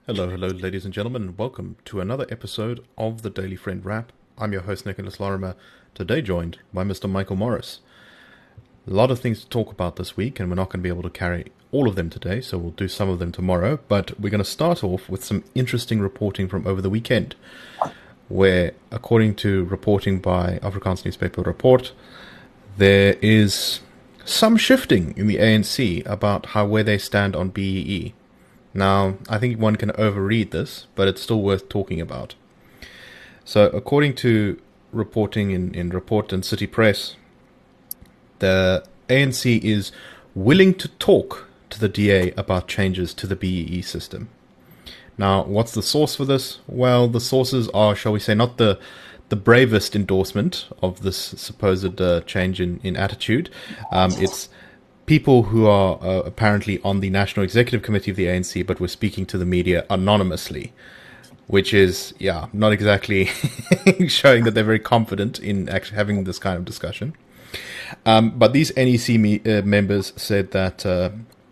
Hello, hello, ladies and gentlemen, and welcome to another episode of the Daily Friend Wrap. I'm your host, Nicholas Lorimer, today joined by Mr. Michael Morris. A lot of things to talk about this week, and we're not going to be able to carry all of them today, so we'll do some of them tomorrow, but we're going to start off with some interesting reporting from over the weekend, where, according to reporting by Afrikaans newspaper Rapport, there is some shifting in the ANC about where they stand on BEE. Now, I think one can overread this, but it's still worth talking about. So, according to reporting in Report and City Press, the ANC is willing to talk to the DA about changes to the BEE system. Now, what's the source for this? Well, the sources are, shall we say, not the bravest endorsement of this supposed change in attitude. It's people who are apparently on the National Executive Committee of the ANC, but were speaking to the media anonymously, which is, not exactly showing that they're very confident in actually having this kind of discussion. But these NEC members said that the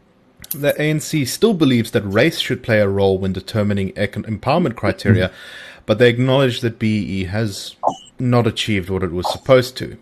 ANC still believes that race should play a role when determining empowerment criteria, but they acknowledge that BEE has not achieved what it was supposed to.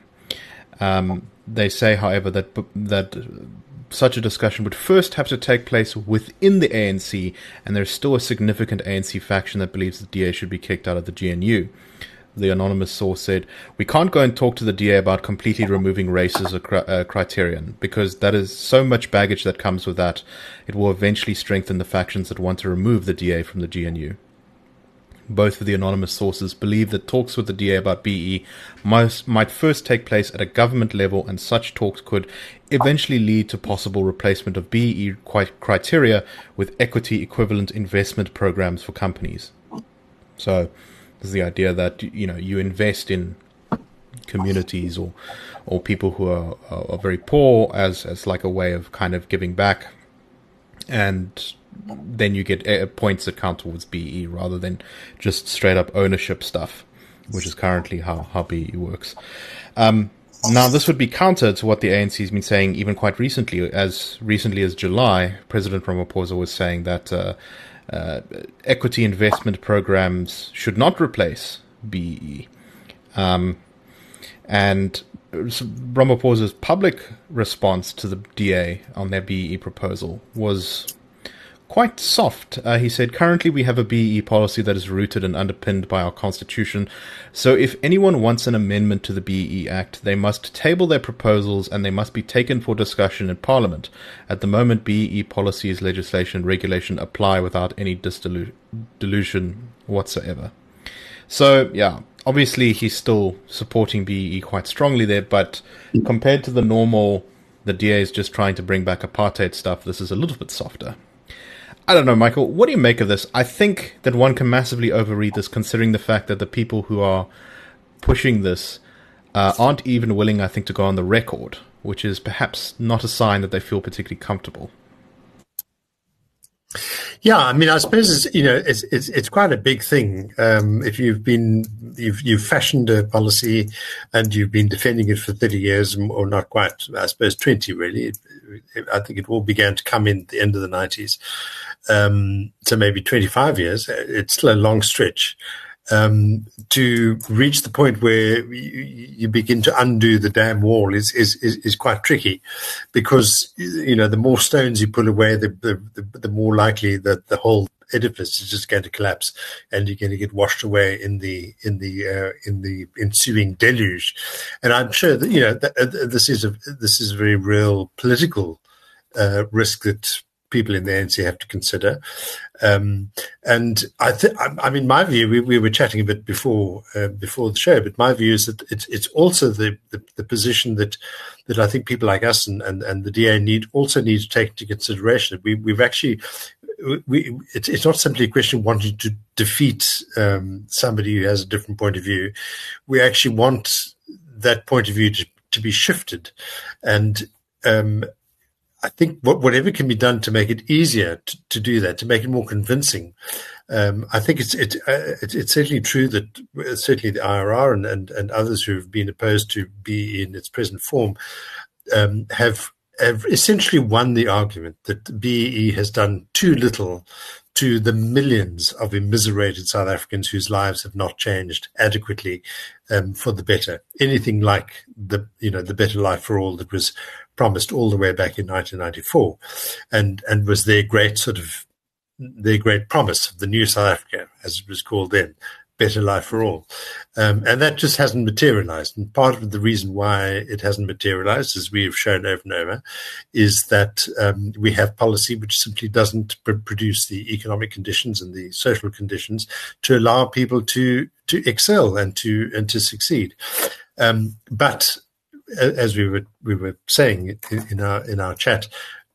They say, however, that such a discussion would first have to take place within the ANC, and there's still a significant ANC faction that believes the DA should be kicked out of the GNU. The anonymous source said, "We can't go and talk to the DA about completely removing race as a criterion, because that is so much baggage that comes with that. It will eventually strengthen the factions that want to remove the DA from the GNU." Both of the anonymous sources believe that talks with the DA about BE might first take place at a government level, and such talks could eventually lead to possible replacement of BE criteria with equity equivalent investment programs for companies. So this is the idea that you invest in communities or people who are very poor as like a way of kind of giving back, and then you get points that count towards BE rather than just straight up ownership stuff, which is currently how BE works. Now, this would be counter to what the ANC has been saying even quite recently. As recently as July, President Ramaphosa was saying that equity investment programs should not replace BE. And Ramaphosa's public response to the DA on their BE proposal was quite soft. He said, "Currently we have a BE policy that is rooted and underpinned by our constitution. So if anyone wants an amendment to the BE Act, they must table their proposals and they must be taken for discussion in Parliament. At the moment, BE policies, legislation, and regulation apply without any dilution whatsoever." So, obviously he's still supporting BE quite strongly there, but compared to the DA is just trying to bring back apartheid stuff, this is a little bit softer. I don't know, Michael, what do you make of this? I think that one can massively overread this, considering the fact that the people who are pushing this aren't even willing, I think, to go on the record, which is perhaps not a sign that they feel particularly comfortable. Yeah, I mean, I suppose it's quite a big thing. If you've fashioned a policy and you've been defending it for 30 years, or not quite, I suppose 20 really. I think it all began to come in at the end of the 90s. So maybe 25 years. It's still a long stretch. To reach the point where you begin to undo the damn wall is quite tricky, because the more stones you pull away, the more likely that the whole edifice is just going to collapse, and you're going to get washed away in the ensuing deluge. And I'm sure that this is a very real political risk that people in the ANC have to consider. And I mean, my view, we were chatting a bit before the show, but my view is that it's also the position that I think people like us and the DA need to take into consideration. It's not simply a question of wanting to defeat somebody who has a different point of view. We actually want that point of view to be shifted, and I think whatever can be done to make it easier to do that, to make it more convincing. I think it's certainly true that certainly the IRR and others who have been opposed to BE in its present form have essentially won the argument that BEE has done too little to the millions of immiserated South Africans whose lives have not changed adequately for the better. Anything like the better life for all that was promised all the way back in 1994, and was their great promise of the new South Africa, as it was called then. Better life for all. And that just hasn't materialized. And part of the reason why it hasn't materialized, as we have shown over and over, is that we have policy which simply doesn't produce the economic conditions and the social conditions to allow people to excel and to succeed. But as we were saying in our chat,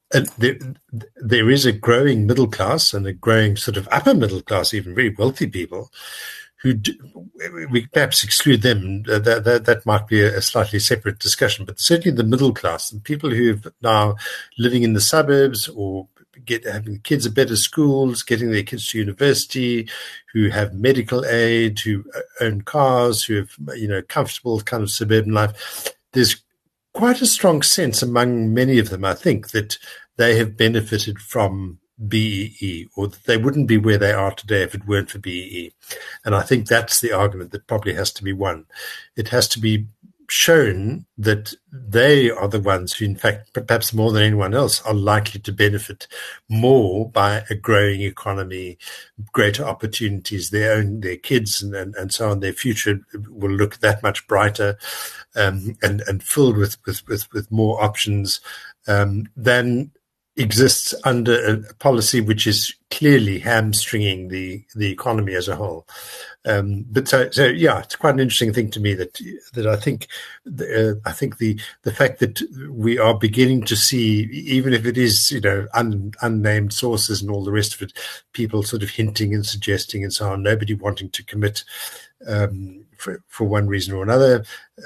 there is a growing middle class and a growing sort of upper middle class, even very wealthy people, who we perhaps exclude them. That might be a slightly separate discussion, but certainly the middle class and people who are now living in the suburbs or having kids at better schools, getting their kids to university, who have medical aid, who own cars, who have comfortable kind of suburban life. There's quite a strong sense among many of them, I think, that they have benefited from BEE, or that they wouldn't be where they are today if it weren't for BEE. And I think that's the argument that probably has to be won. It has to be shown that they are the ones who, in fact, perhaps more than anyone else, are likely to benefit more by a growing economy, greater opportunities, their kids and so on. Their future will look that much brighter and filled with more options than exists under a policy which is clearly hamstringing the economy as a whole. But so yeah, it's quite an interesting thing to me that I think the fact that we are beginning to see, even if it is unnamed sources and all the rest of it, people sort of hinting and suggesting and so on, nobody wanting to commit for one reason or another,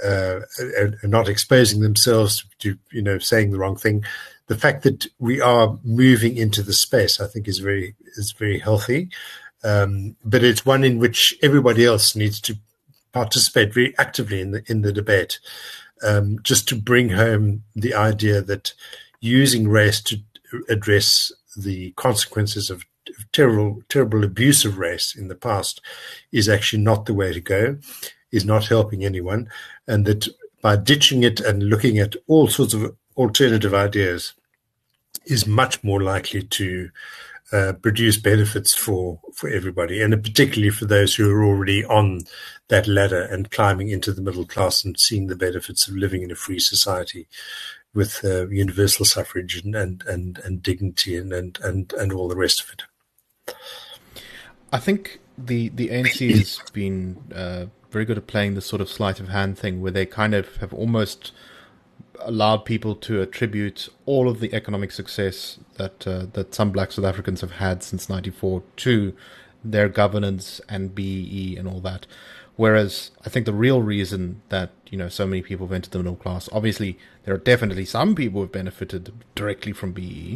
not exposing themselves to saying the wrong thing. The fact that we are moving into the space, I think, is very healthy, but it's one in which everybody else needs to participate very actively in the debate, just to bring home the idea that using race to address the consequences of terrible abuse of race in the past is actually not the way to go, is not helping anyone, and that by ditching it and looking at all sorts of alternative ideas is much more likely to produce benefits for everybody, and particularly for those who are already on that ladder and climbing into the middle class and seeing the benefits of living in a free society with universal suffrage and dignity and all the rest of it. I think the ANC has been very good at playing this sort of sleight of hand thing, where they kind of have almost allowed people to attribute all of the economic success that some Black South Africans have had since '94 to their governance and BEE and all that. Whereas I think the real reason that so many people have entered the middle class, obviously there are definitely some people who have benefited directly from BEE,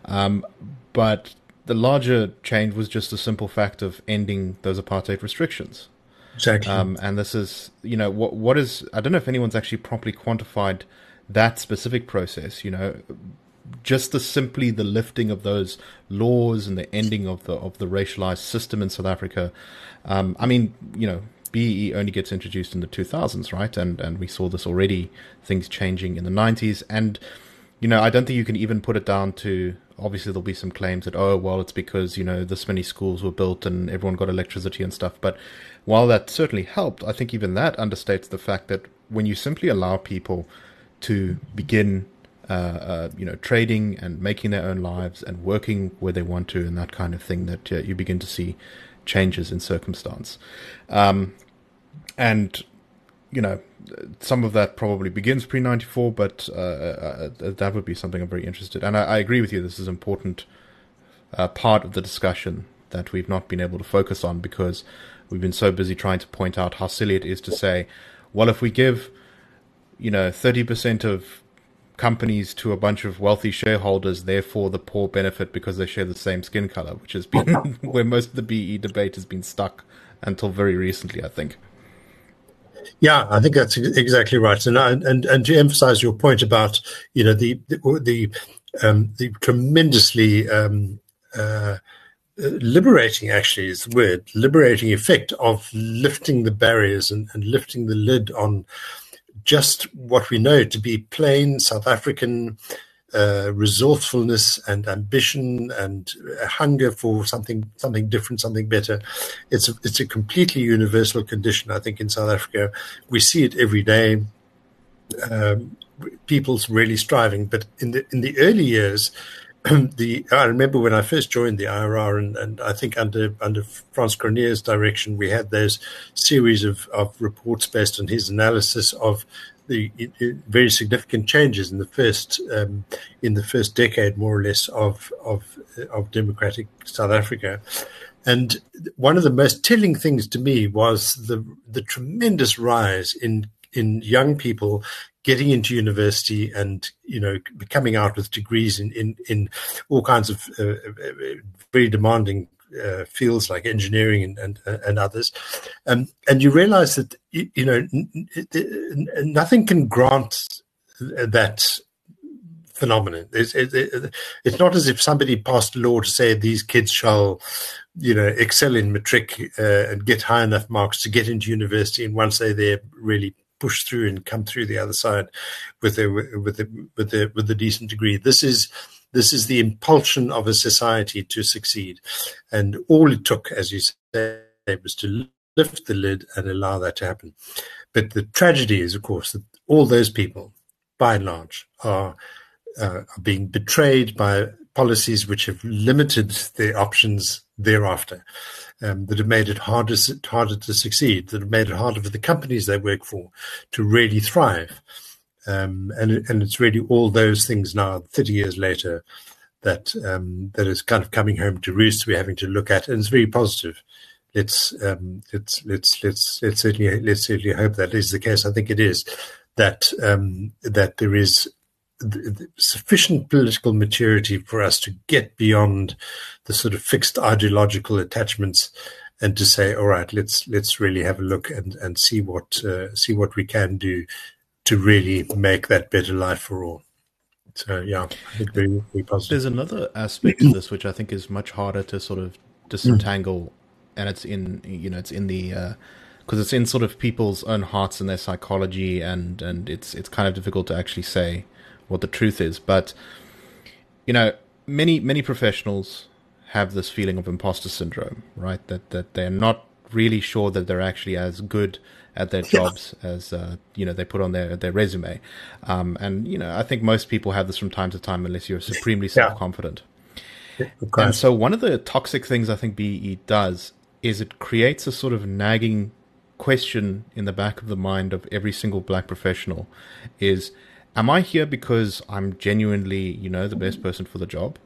but the larger change was just the simple fact of ending those apartheid restrictions. Exactly. And this is, what is, I don't know if anyone's actually properly quantified that specific process, just simply the lifting of those laws and the ending of the racialized system in South Africa. BEE only gets introduced in the 2000s, right? And we saw this already, things changing in the 90s. And, I don't think you can even put it down to, obviously there'll be some claims that, it's because, this many schools were built and everyone got electricity and stuff. But while that certainly helped, I think even that understates the fact that when you simply allow people to begin, trading and making their own lives and working where they want to and that kind of thing, that you begin to see changes in circumstance. And, some of that probably begins pre-94, but that would be something I'm very interested in. And I agree with you, this is an important part of the discussion that we've not been able to focus on because we've been so busy trying to point out how silly it is to say, well, if we give 30% of companies to a bunch of wealthy shareholders, therefore the poor benefit because they share the same skin color, which has been where most of the BEE debate has been stuck until very recently, I think. Yeah, I think that's exactly right. And to emphasize your point about the tremendously liberating, actually, is the word, liberating effect of lifting the barriers and lifting the lid on just what we know to be plain South African resourcefulness and ambition and hunger for something different, something better. It's a completely universal condition, I think, in South Africa. We see it every day. People's really striving, but in the early years, I remember when I first joined the IRR, and I think under Frans Cronje's direction, we had those series of reports based on his analysis of the very significant changes in the first decade, more or less, of democratic South Africa. And one of the most telling things to me was the tremendous rise in young people getting into university and, coming out with degrees in all kinds of very demanding fields like engineering and others. And you realize that, nothing can grant that phenomenon. It's not as if somebody passed a law to say these kids shall, excel in matric and get high enough marks to get into university, and once they're there, really push through and come through the other side with a decent degree. This is the impulsion of a society to succeed, and all it took, as you say, was to lift the lid and allow that to happen. But the tragedy is, of course, that all those people, by and large, are being betrayed by policies which have limited their options thereafter, that have made it harder to succeed, that have made it harder for the companies they work for to really thrive. And it's really all those things now, 30 years later, that is kind of coming home to roost. We're having to look at, and it's very positive. Let's certainly hope that is the case. I think it is that there is sufficient political maturity for us to get beyond the sort of fixed ideological attachments, and to say, all right, let's really have a look and see what we can do to really make that better life for all. So yeah, I think very, very positive. There's another aspect to this which I think is much harder to sort of disentangle, and it's in the because it's in sort of people's own hearts and their psychology, and it's kind of difficult to actually say what the truth is. But many professionals have this feeling of imposter syndrome, right? That they're not really sure that they're actually as good at their jobs as they put on their resume, and I think most people have this from time to time, unless you're supremely self-confident. And so one of the toxic things I think BEE does is it creates a sort of nagging question in the back of the mind of every single black professional: is, am I here because I'm genuinely, the best person for the job?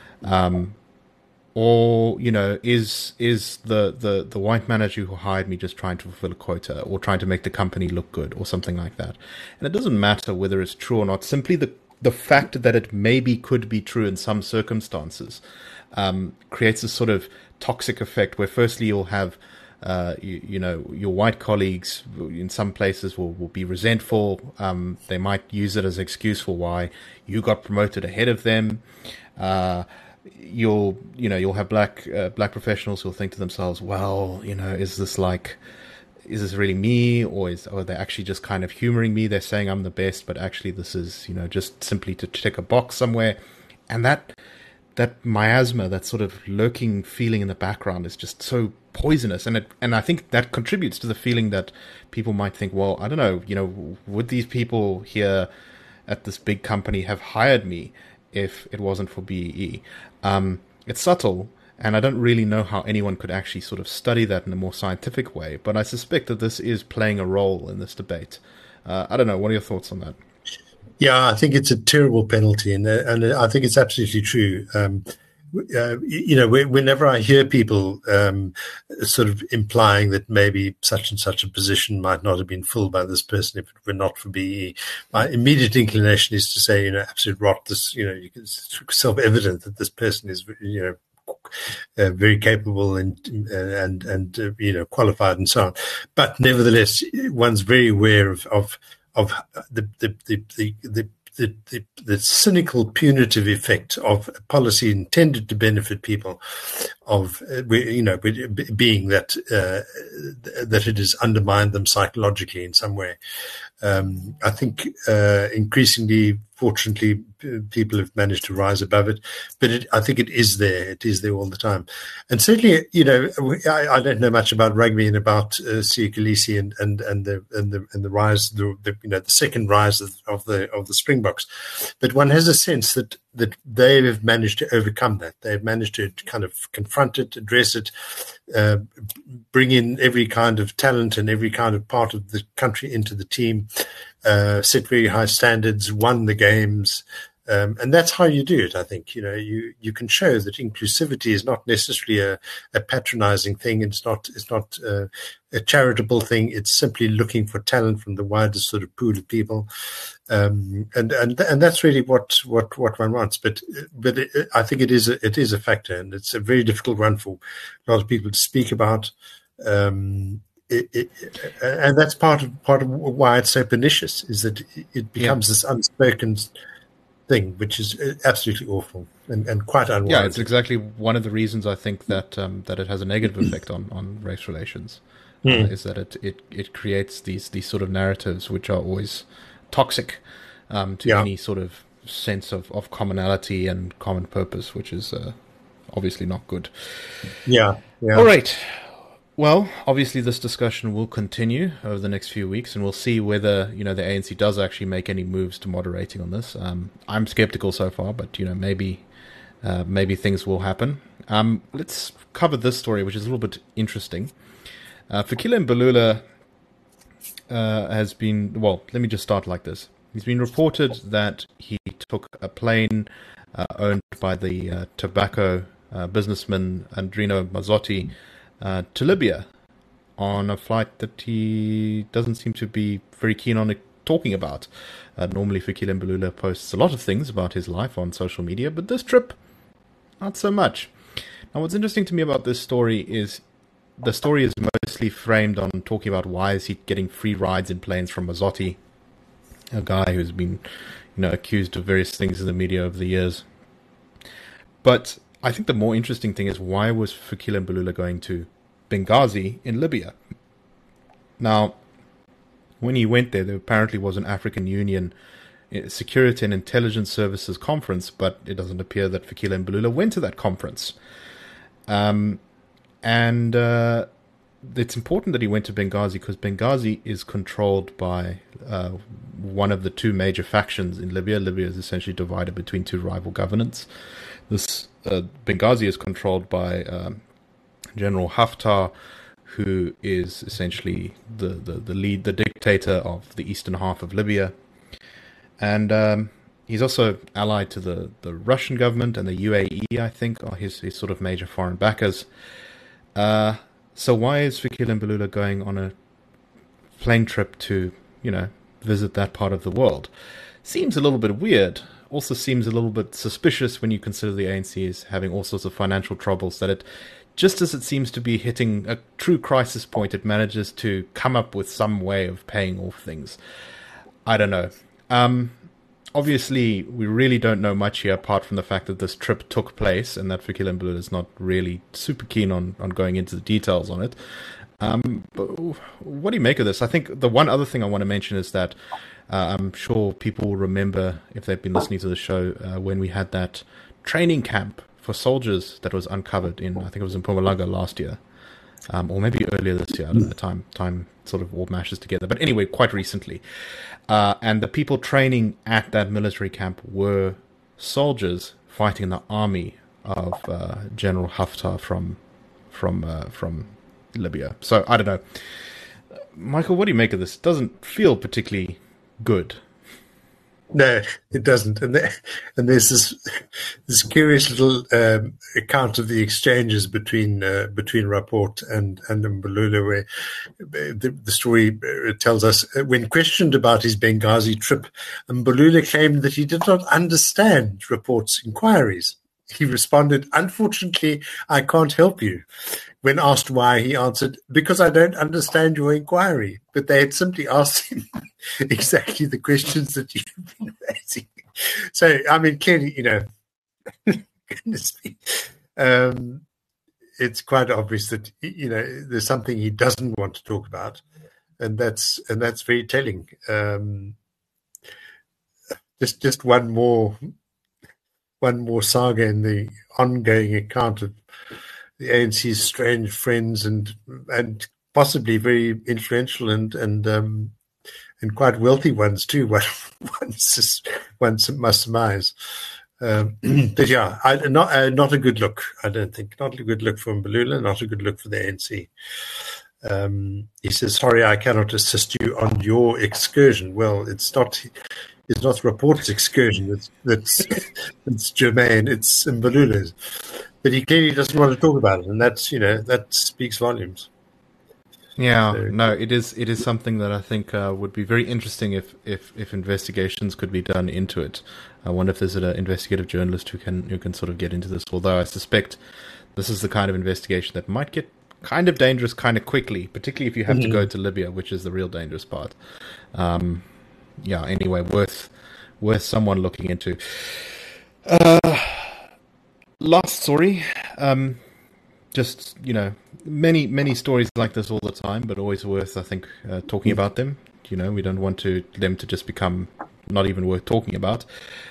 Or, is the white manager who hired me just trying to fulfill a quota, or trying to make the company look good, or something like that? And it doesn't matter whether it's true or not. Simply the fact that it maybe could be true in some circumstances creates a sort of toxic effect where, firstly, you'll have your white colleagues in some places will be resentful. They might use it as an excuse for why you got promoted ahead of them. You'll have black professionals who'll think to themselves, well, is this really me, or are they actually just kind of humoring me? They're saying I'm the best, but actually this is just simply to tick a box somewhere. And that miasma, that sort of lurking feeling in the background, is just so poisonous, and I think that contributes to the feeling that people might think, well, I don't know, would these people here at this big company have hired me if it wasn't for BEE? It's subtle, and I don't really know how anyone could actually sort of study that in a more scientific way, but I suspect that this is playing a role in this debate. I don't know, what are your thoughts on that? Yeah, I think it's a terrible penalty, and I think it's absolutely true. Whenever I hear people sort of implying that maybe such and such a position might not have been filled by this person if it were not for BEE, my immediate inclination is to say, absolute rot. This, it's self-evident that this person is, very capable and qualified and so on. But nevertheless, one's very aware of the cynical, punitive effect of a policy intended to benefit people, being that that it has undermined them psychologically in some way. I think increasingly, fortunately, people have managed to rise above it, but I think it is there. It is there all the time, and certainly, I don't know much about rugby and about Siya Kolisi and the rise, the second rise of the Springboks, but one has a sense that they have managed to overcome that. They've managed to kind of confront it, address it, bring in every kind of talent and every kind of part of the country into the team, set very high standards, won the games. And that's how you do it, I think. You can show that inclusivity is not necessarily a patronizing thing. It's not a charitable thing. It's simply looking for talent from the widest sort of pool of people. And that's really what one wants. But I think it is a factor, and it's a very difficult one for a lot of people to speak about. And that's part of why it's so pernicious, is that it becomes this unspoken thing, which is absolutely awful and quite unwarranted. Yeah, it's exactly one of the reasons I think that it has a negative effect on race relations. Is that it creates these sort of narratives which are always toxic to any sort of sense of commonality and common purpose, which is obviously not good. Yeah. All right. Well, obviously this discussion will continue over the next few weeks, and we'll see whether the ANC does actually make any moves to moderating on this. I'm skeptical so far, but maybe things will happen. Let's cover this story, which is a little bit interesting. Fikile Mbalula has been, well, let me just start like this. He's been reported that he took a plane owned by the tobacco businessman Andrino Mazzotti to Libya on a flight that he doesn't seem to be very keen on talking about. Normally Fikile Mbalula posts a lot of things about his life on social media, but this trip, not so much. Now, what's interesting to me about this story is the story is mostly framed on talking about why is he getting free rides in planes from Mazzotti, a guy who's been, accused of various things in the media over the years. But I think the more interesting thing is, why was Fikile Mbalula going to Benghazi in Libya? Now, when he went there apparently was an African Union Security and Intelligence Services conference, but it doesn't appear that Fikile Mbalula went to that conference. And it's important that he went to Benghazi because Benghazi is controlled by one of the two major factions in Libya. Libya is essentially divided between two rival governments. This Benghazi is controlled by General Haftar, who is essentially the dictator of the eastern half of Libya. And he's also allied to the Russian government, and the UAE, I think, are his sort of major foreign backers. So why is Fikile Mbalula going on a plane trip to, visit that part of the world? Seems a little bit weird. Also seems a little bit suspicious when you consider the ANC is having all sorts of financial troubles, that it, just as it seems to be hitting a true crisis point, it manages to come up with some way of paying off things. I don't know. Obviously, we really don't know much here, apart from the fact that this trip took place and that Fikile Mbalula is not really super keen on going into the details on it. But what do you make of this? I think the one other thing I want to mention is that I'm sure people will remember, if they've been listening to the show, when we had that training camp for soldiers that was uncovered in, I think it was in Mpumalanga last year, or maybe earlier this year. I don't know, time sort of all mashes together. But anyway, quite recently. And the people training at that military camp were soldiers fighting in the army of General Haftar from Libya. So I don't know, Michael, what do you make of this? It doesn't feel particularly good. No, it doesn't. And there's this curious little account of the exchanges between Rapport and Mbalula, where the story tells us, when questioned about his Benghazi trip, Mbalula claimed that he did not understand Rapport's inquiries. He responded, "Unfortunately, I can't help you." When asked why, he answered, "Because I don't understand your inquiry." But they had simply asked him exactly the questions that you've been raising. So, I mean, clearly, goodness me. it's quite obvious that there's something he doesn't want to talk about, and that's very telling. Just one more saga in the ongoing account of the ANC's strange friends and possibly very influential and quite wealthy ones too. One must surmise. But yeah, not a good look. I don't think not a good look for Mbalula, not a good look for the ANC. He says, "Sorry, I cannot assist you on your excursion." Well, it's not the reporter's excursion. It's germane. It's Mbalula's. But he clearly doesn't want to talk about it, and that speaks volumes. Yeah, no, it is something that I think would be very interesting if investigations could be done into it. I wonder if there's an investigative journalist who can sort of get into this. Although I suspect this is the kind of investigation that might get kind of dangerous kind of quickly, particularly if you have to go to Libya, which is the real dangerous part. Yeah. Anyway, worth someone looking into. Last story. Just, many stories like this all the time, but always worth, I think, talking about them. We don't want them to just become not even worth talking about.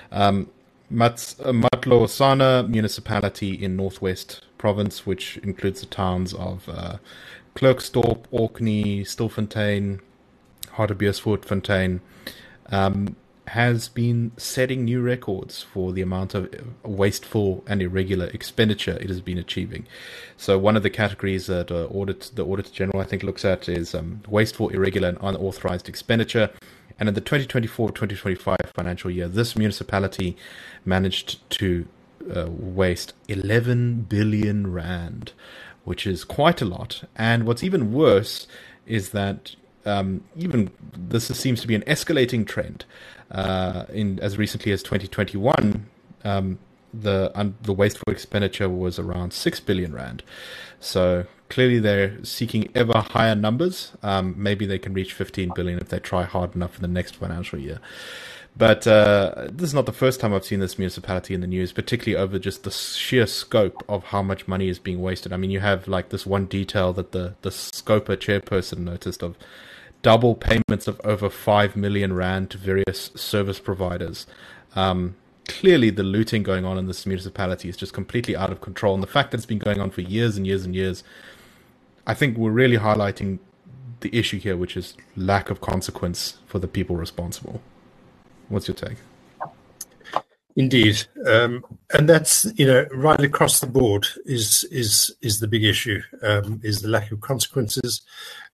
Matlosana municipality in Northwest Province, which includes the towns of Klerksdorp, Orkney, Stilfontein, Hartbeespoort, has been setting new records for the amount of wasteful and irregular expenditure it has been achieving. So one of the categories that the Auditor General, I think, looks at is wasteful, irregular, and unauthorized expenditure. And in the 2024-2025 financial year, this municipality managed to waste 11 billion rand, which is quite a lot. And what's even worse is that even this seems to be an escalating trend. In as recently as 2021, the wasteful expenditure was around 6 billion rand. So clearly they're seeking ever higher numbers. Maybe they can reach 15 billion if they try hard enough in the next financial year. But this is not the first time I've seen this municipality in the news, particularly over just the sheer scope of how much money is being wasted. I mean, you have like this one detail that the SCOPA chairperson noticed of double payments of over 5 million rand to various service providers. Clearly the looting going on in this municipality is just completely out of control. And the fact that it's been going on for years and years and years, I think we're really highlighting the issue here, which is lack of consequence for the people responsible. What's your take? Indeed, and that's right across the board is the big issue. Is the lack of consequences.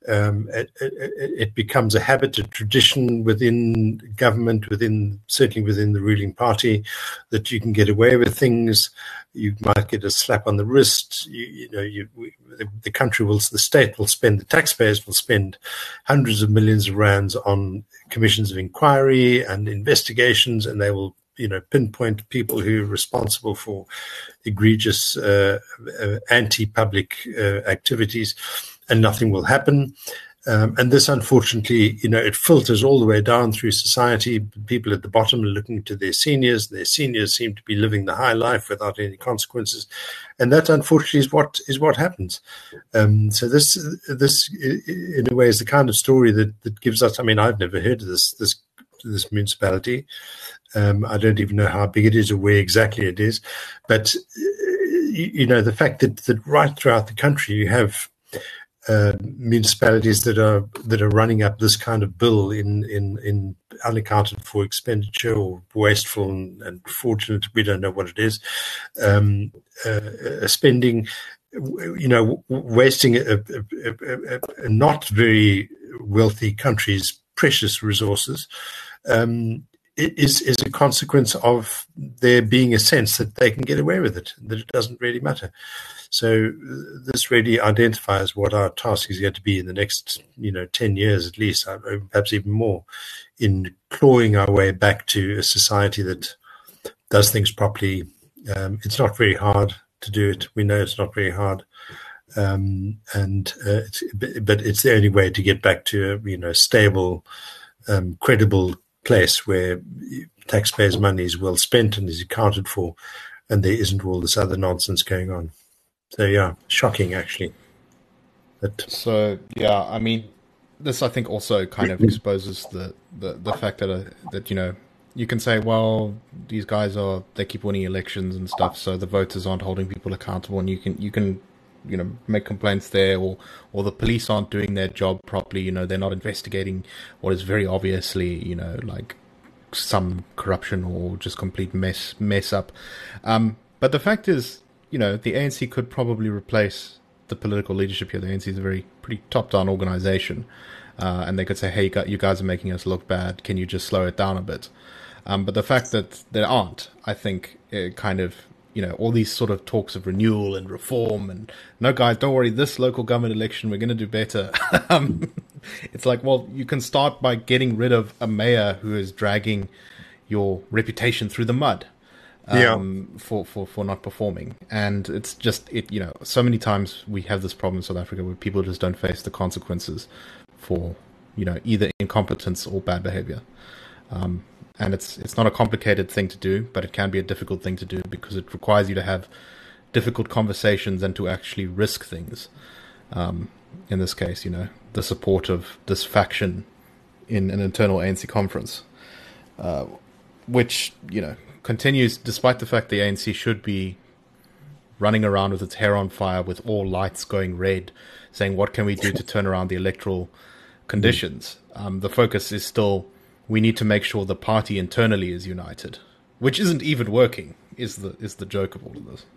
It becomes a habit, a tradition within government, certainly within the ruling party, that you can get away with things. You might get a slap on the wrist. The country the state will spend, the taxpayers will spend hundreds of millions of rands on commissions of inquiry and investigations, and they will pinpoint people who are responsible for egregious anti-public activities, and nothing will happen. And this, unfortunately, it filters all the way down through society. People at the bottom are looking to their seniors. Their seniors seem to be living the high life without any consequences, and that, unfortunately, is what happens. So this, in a way, is the kind of story that gives us. I mean, I've never heard of this municipality. I don't even know how big it is or where exactly it is, but the fact that right throughout the country you have municipalities that are running up this kind of bill in unaccounted for expenditure or wasteful and fraudulent, we don't know what it is, spending, wasting a not very wealthy country's precious resources. Is a consequence of there being a sense that they can get away with it, that it doesn't really matter. So this really identifies what our task is going to be in the next, 10 years at least, perhaps even more, in clawing our way back to a society that does things properly. It's not very hard to do it. We know it's not very hard. But it's the only way to get back to a stable, credible place where taxpayers' money is well spent and is accounted for, and there isn't all this other nonsense going on. So yeah, shocking actually. So yeah, I mean, this I think also kind of exposes the fact that you can say, well, these guys they keep winning elections and stuff, so the voters aren't holding people accountable, and you can make complaints there, or the police aren't doing their job properly. They're not investigating what is very obviously like some corruption or just complete mess up. But the fact is, the ANC could probably replace the political leadership here. The ANC is a pretty top-down organization, and they could say, hey, you guys are making us look bad. Can you just slow it down a bit? But the fact that there aren't, I think, kind of, all these sort of talks of renewal and reform and, no, guys, don't worry, this local government election, we're going to do better. It's like, well, you can start by getting rid of a mayor who is dragging your reputation through the mud. For not performing. And it's just, so many times we have this problem in South Africa where people just don't face the consequences for, either incompetence or bad behavior. And it's not a complicated thing to do, but it can be a difficult thing to do because it requires you to have difficult conversations and to actually risk things. In this case, the support of this faction in an internal ANC conference, which, continues despite the fact the ANC should be running around with its hair on fire with all lights going red, saying, what can we do to turn around the electoral conditions? The focus is still, we need to make sure the party internally is united, which isn't even working, is the joke of all of this.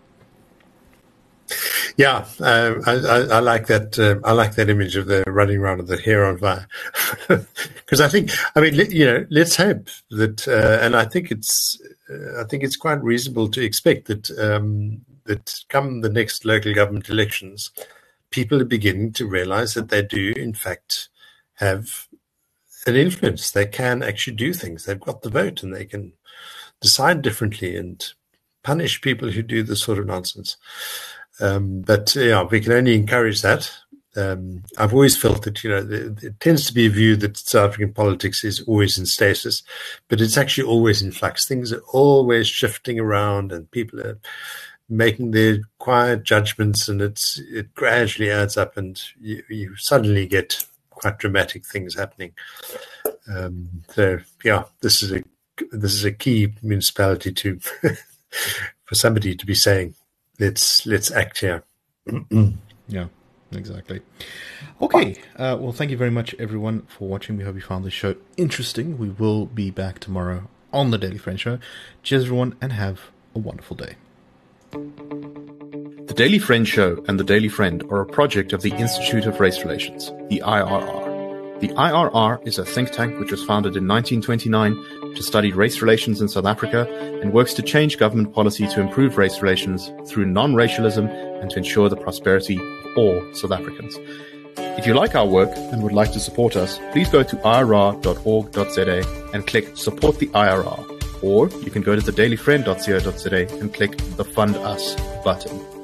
Yeah, I like that. I like that image of the running around with the hair on fire, because let's hope that, and I think it's quite reasonable to expect that that come the next local government elections, people are beginning to realize that they do, in fact, have an influence. They can actually do things. They've got the vote, and they can decide differently and punish people who do this sort of nonsense. But we can only encourage that. I've always felt that, it tends to be a view that South African politics is always in stasis, but it's actually always in flux. Things are always shifting around and people are making their quiet judgments, and it gradually adds up, and you suddenly get quite dramatic things happening. This is a key municipality to for somebody to be saying, let's act here. Yeah, exactly. Okay. Well, thank you very much, everyone, for watching. We hope you found the show interesting. We will be back tomorrow on the Daily Friend Show. Cheers, everyone, and have a wonderful day. The Daily Friend Show and the Daily Friend are a project of the Institute of Race Relations, the IRR. The IRR is a think tank which was founded in 1929 to study race relations in South Africa and works to change government policy to improve race relations through non-racialism and to ensure the prosperity of all South Africans. If you like our work and would like to support us, please go to irr.org.za and click Support the IRR. Or you can go to thedailyfriend.co.za and click the Fund Us button.